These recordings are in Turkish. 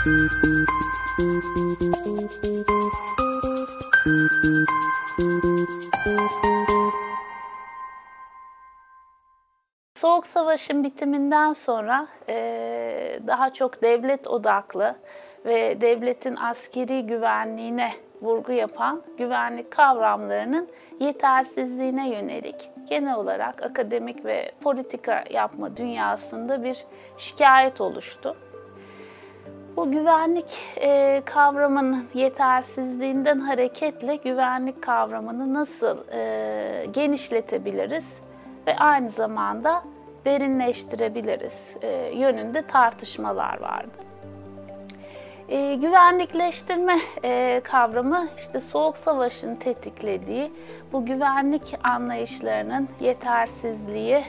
Soğuk Savaş'ın bitiminden sonra daha çok devlet odaklı ve devletin askeri güvenliğine vurgu yapan güvenlik kavramlarının yetersizliğine yönelik genel olarak akademik ve politika yapma dünyasında bir şikayet oluştu. Bu güvenlik kavramının yetersizliğinden hareketle güvenlik kavramını nasıl genişletebiliriz ve aynı zamanda derinleştirebiliriz yönünde tartışmalar vardı. Güvenlikleştirme kavramı işte Soğuk Savaş'ın tetiklediği bu güvenlik anlayışlarının yetersizliği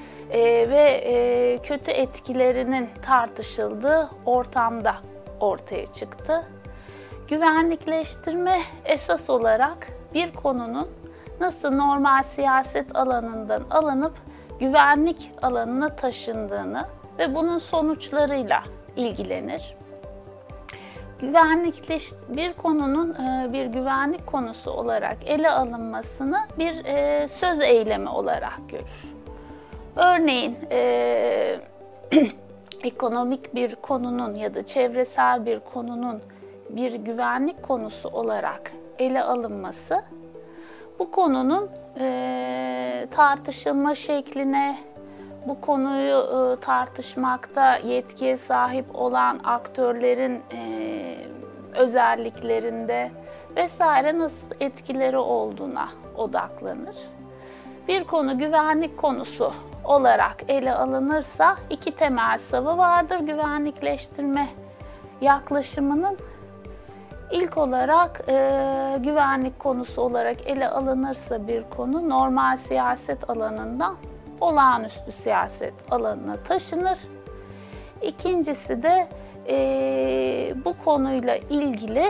ve kötü etkilerinin tartışıldığı ortamda ortaya çıktı. Güvenlikleştirme esas olarak bir konunun nasıl normal siyaset alanından alınıp güvenlik alanına taşındığını ve bunun sonuçlarıyla ilgilenir. Bir konunun bir güvenlik konusu olarak ele alınmasını bir söz eylemi olarak görür. Örneğin ekonomik bir konunun ya da çevresel bir konunun bir güvenlik konusu olarak ele alınması, bu konunun tartışılma şekline, bu konuyu tartışmakta yetkiye sahip olan aktörlerin özelliklerinde vesaire nasıl etkileri olduğuna odaklanır. Bir konu güvenlik konusu olarak ele alınırsa iki temel savı vardır güvenlikleştirme yaklaşımının. İlk olarak güvenlik konusu olarak ele alınırsa bir konu normal siyaset alanından olağanüstü siyaset alanına taşınır. İkincisi de bu konuyla ilgili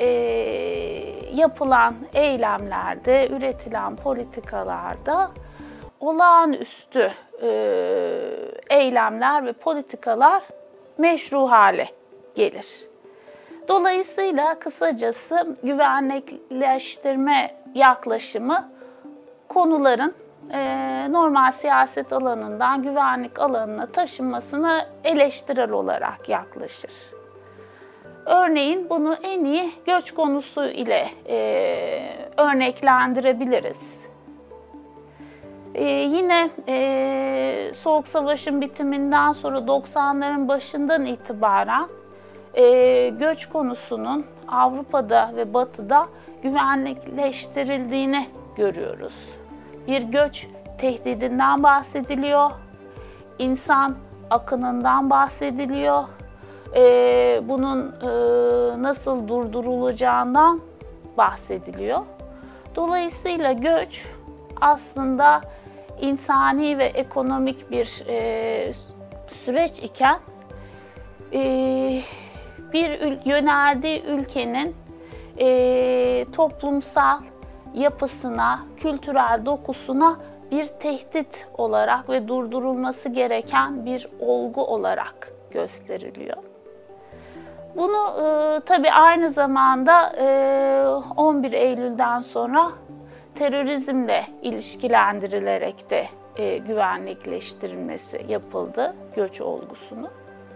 yapılan eylemlerde, üretilen politikalarda olağanüstü eylemler ve politikalar meşru hale gelir. Dolayısıyla kısacası güvenlikleştirme yaklaşımı konuların normal siyaset alanından güvenlik alanına taşınmasına eleştirel olarak yaklaşır. Örneğin bunu en iyi göç konusu ile örneklendirebiliriz. Yine Soğuk Savaş'ın bitiminden sonra 90'ların başından itibaren göç konusunun Avrupa'da ve Batı'da güvenlikleştirildiğini görüyoruz. Bir göç tehdidinden bahsediliyor, insan akınından bahsediliyor, bunun nasıl durdurulacağından bahsediliyor. Dolayısıyla göç aslında insani ve ekonomik bir süreç iken bir yöneldiği ülkenin toplumsal yapısına, kültürel dokusuna bir tehdit olarak ve durdurulması gereken bir olgu olarak gösteriliyor. Bunu tabii aynı zamanda 11 Eylül'den sonra terörizmle ilişkilendirilerek de güvenlikleştirilmesi yapıldı göç olgusunu.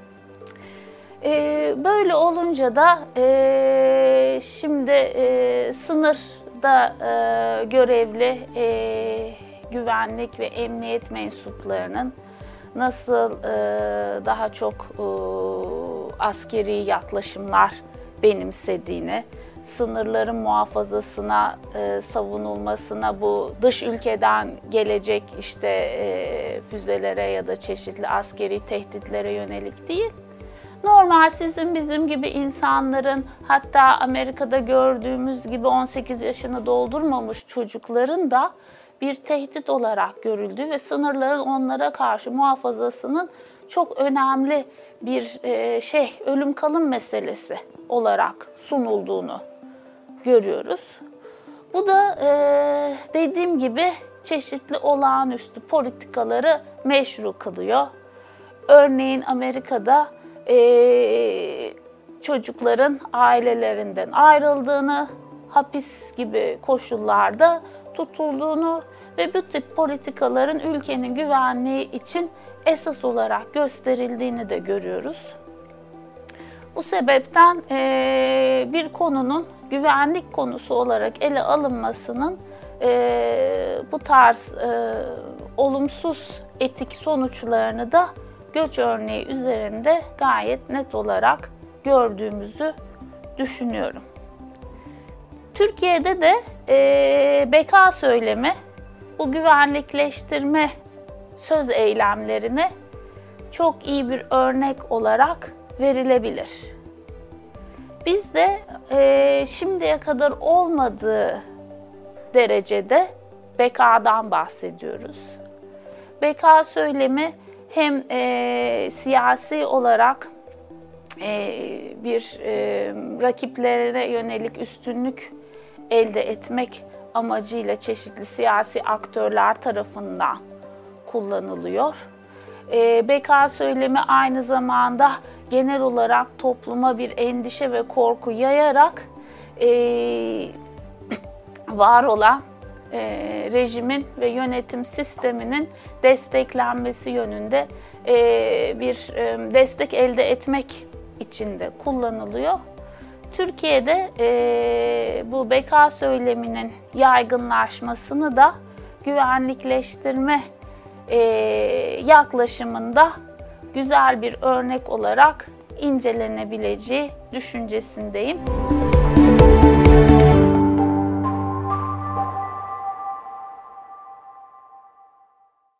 Böyle olunca da şimdi sınırda görevli güvenlik ve emniyet mensuplarının nasıl daha çok askeri yaklaşımlar benimsediğini, sınırların muhafazasına, savunulmasına, bu dış ülkeden gelecek işte füzelere ya da çeşitli askeri tehditlere yönelik değil, normal sizin bizim gibi insanların, hatta Amerika'da gördüğümüz gibi 18 yaşını doldurmamış çocukların da bir tehdit olarak görüldüğü ve sınırların onlara karşı muhafazasının çok önemli bir ölüm kalım meselesi olarak sunulduğunu görüyoruz. Bu da dediğim gibi çeşitli olağanüstü politikaları meşru kılıyor. Örneğin Amerika'da çocukların ailelerinden ayrıldığını, hapis gibi koşullarda tutulduğunu ve bu tip politikaların ülkenin güvenliği için esas olarak gösterildiğini de görüyoruz. Bu sebepten bir konunun güvenlik konusu olarak ele alınmasının bu tarz olumsuz etik sonuçlarını da göç örneği üzerinde gayet net olarak gördüğümüzü düşünüyorum. Türkiye'de de beka söylemi bu güvenlikleştirme söz eylemlerine çok iyi bir örnek olarak verilebilir. Biz de şimdiye kadar olmadığı derecede bekadan bahsediyoruz. Beka söylemi hem siyasi olarak bir rakiplerine yönelik üstünlük elde etmek amacıyla çeşitli siyasi aktörler tarafından kullanılıyor. Beka söylemi aynı zamanda genel olarak topluma bir endişe ve korku yayarak var olan rejimin ve yönetim sisteminin desteklenmesi yönünde bir destek elde etmek için de kullanılıyor. Türkiye'de bu beka söyleminin yaygınlaşmasını da güvenlikleştirme yaklaşımında güzel bir örnek olarak incelenebileceği düşüncesindeyim.